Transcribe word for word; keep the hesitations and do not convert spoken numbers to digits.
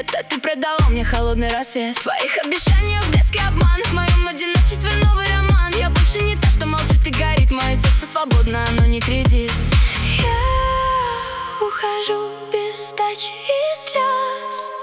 это ты предала мне холодный рассвет. В твоих обещаниях блеск и обман, в моем одиночестве новый роман. Я больше не та, что молчит и горит, мое сердце свободно, оно не кредит. Я ухожу без сдачи и слез.